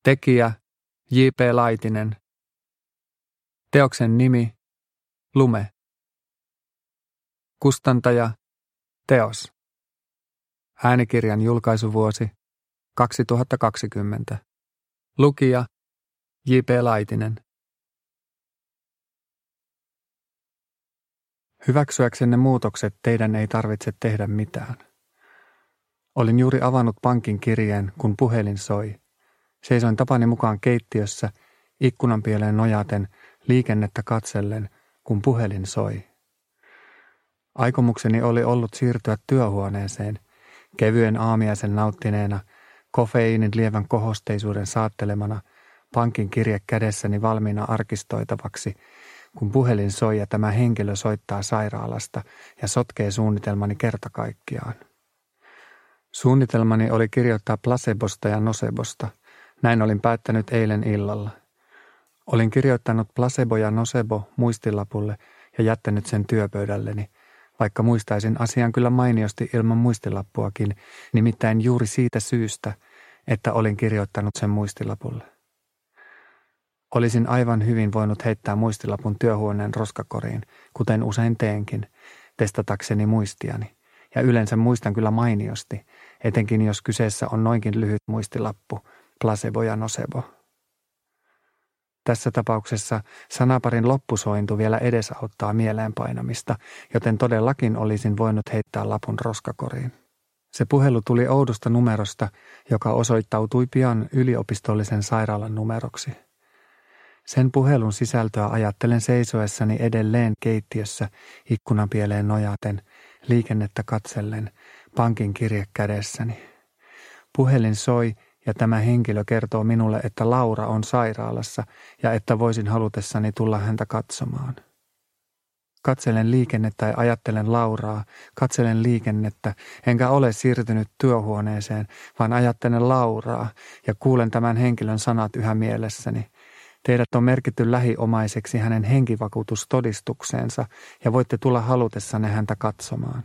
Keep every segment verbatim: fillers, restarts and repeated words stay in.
Tekijä J P Laitinen. Teoksen nimi Lume. Kustantaja Teos. Äänikirjan julkaisuvuosi kaksituhattakaksikymmentä. Lukija J P Laitinen. Hyväksyäksenne muutokset teidän ei tarvitse tehdä mitään. Olin juuri avannut pankin kirjeen, kun puhelin soi. Seisoin tapani mukaan keittiössä, ikkunan pieleen nojaten, liikennettä katsellen, kun puhelin soi. Aikomukseni oli ollut siirtyä työhuoneeseen, kevyen aamiaisen nauttineena, kofeiinin lievän kohosteisuuden saattelemana, pankin kirje kädessäni valmiina arkistoitavaksi, kun puhelin soi ja tämä henkilö soittaa sairaalasta ja sotkee suunnitelmani kerta kaikkiaan. Suunnitelmani oli kirjoittaa placebosta ja nocebosta. Näin olin päättänyt eilen illalla. Olin kirjoittanut placebo ja nocebo muistilapulle ja jättänyt sen työpöydälleni, vaikka muistaisin asian kyllä mainiosti ilman muistilappuakin, nimittäin juuri siitä syystä, että olin kirjoittanut sen muistilapulle. Olisin aivan hyvin voinut heittää muistilapun työhuoneen roskakoriin, kuten usein teenkin, testatakseni muistiani, ja yleensä muistan kyllä mainiosti, etenkin jos kyseessä on noinkin lyhyt muistilappu, placebo ja nocebo. Tässä tapauksessa sanaparin loppusointu vielä edesauttaa mieleenpainamista, joten todellakin olisin voinut heittää lapun roskakoriin. Se puhelu tuli oudosta numerosta, joka osoittautui pian yliopistollisen sairaalan numeroksi. Sen puhelun sisältöä ajattelen seisoessani edelleen keittiössä ikkunan pieleen nojaten, liikennettä katsellen, pankin kirje kädessäni. Puhelin soi ja tämä henkilö kertoo minulle, että Laura on sairaalassa ja että voisin halutessani tulla häntä katsomaan. Katselen liikennettä ja ajattelen Lauraa, katselen liikennettä, enkä ole siirtynyt työhuoneeseen, vaan ajattelen Lauraa ja kuulen tämän henkilön sanat yhä mielessäni. Teidät on merkitty lähiomaiseksi hänen henkivakuutustodistukseensa ja voitte tulla halutessanne häntä katsomaan.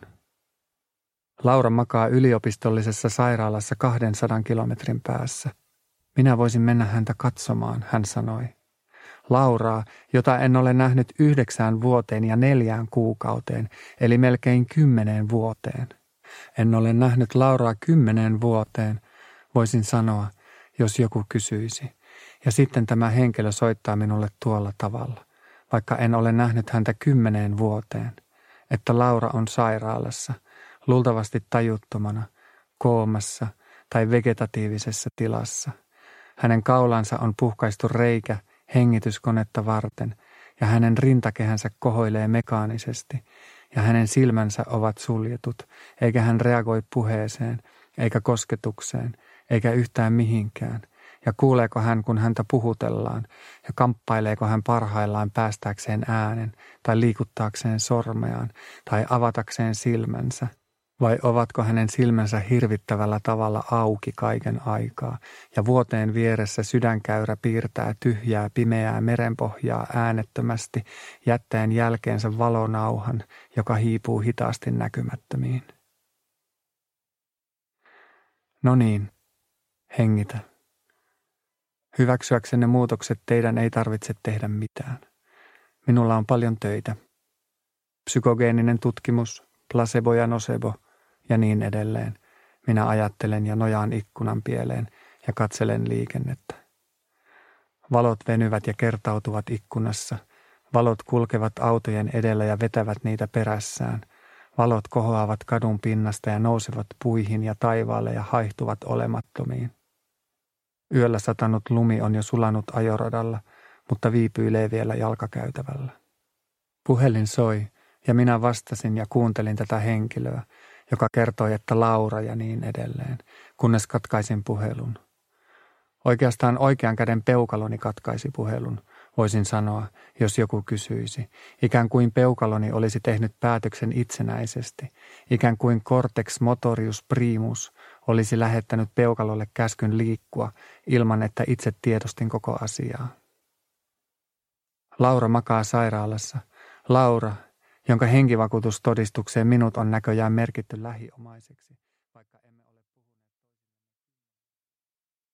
Laura makaa yliopistollisessa sairaalassa kahdensadan kilometrin päässä. Minä voisin mennä häntä katsomaan, hän sanoi. Lauraa, jota en ole nähnyt yhdeksään vuoteen ja neljään kuukauteen, eli melkein kymmeneen vuoteen. En ole nähnyt Lauraa kymmeneen vuoteen, voisin sanoa, jos joku kysyisi. Ja sitten tämä henkilö soittaa minulle tuolla tavalla, vaikka en ole nähnyt häntä kymmeneen vuoteen, että Laura on sairaalassa, luultavasti tajuttomana, koomassa tai vegetatiivisessa tilassa. Hänen kaulansa on puhkaistu reikä hengityskonetta varten ja hänen rintakehänsä kohoilee mekaanisesti ja hänen silmänsä ovat suljetut, eikä hän reagoi puheeseen, eikä kosketukseen, eikä yhtään mihinkään. Ja kuuleeko hän, kun häntä puhutellaan, ja kamppaileeko hän parhaillaan päästääkseen äänen, tai liikuttaakseen sormeaan, tai avatakseen silmänsä, vai ovatko hänen silmänsä hirvittävällä tavalla auki kaiken aikaa, ja vuoteen vieressä sydänkäyrä piirtää tyhjää, pimeää merenpohjaa äänettömästi, jättäen jälkeensä valonauhan, joka hiipuu hitaasti näkymättömiin. No niin, hengitä. Hyväksyäksenne muutokset teidän ei tarvitse tehdä mitään. Minulla on paljon töitä. Psykogeeninen tutkimus, placebo ja nocebo ja niin edelleen. Minä ajattelen ja nojaan ikkunan pieleen ja katselen liikennettä. Valot venyvät ja kertautuvat ikkunassa. Valot kulkevat autojen edellä ja vetävät niitä perässään. Valot kohoavat kadun pinnasta ja nousevat puihin ja taivaalle ja haihtuvat olemattomiin. Yöllä satanut lumi on jo sulanut ajoradalla, mutta viipyilee vielä jalkakäytävällä. Puhelin soi ja minä vastasin ja kuuntelin tätä henkilöä, joka kertoi, että Laura ja niin edelleen, kunnes katkaisin puhelun. Oikeastaan oikean käden peukaloni katkaisi puhelun, voisin sanoa, jos joku kysyisi. Ikään kuin peukaloni olisi tehnyt päätöksen itsenäisesti, ikään kuin cortex motorius primus olisi lähettänyt peukalolle käskyn liikkua ilman, että itse tiedostin koko asiaa. Laura makaa sairaalassa. Laura, jonka henkivakuutustodistukseen minut on näköjään merkitty lähiomaiseksi.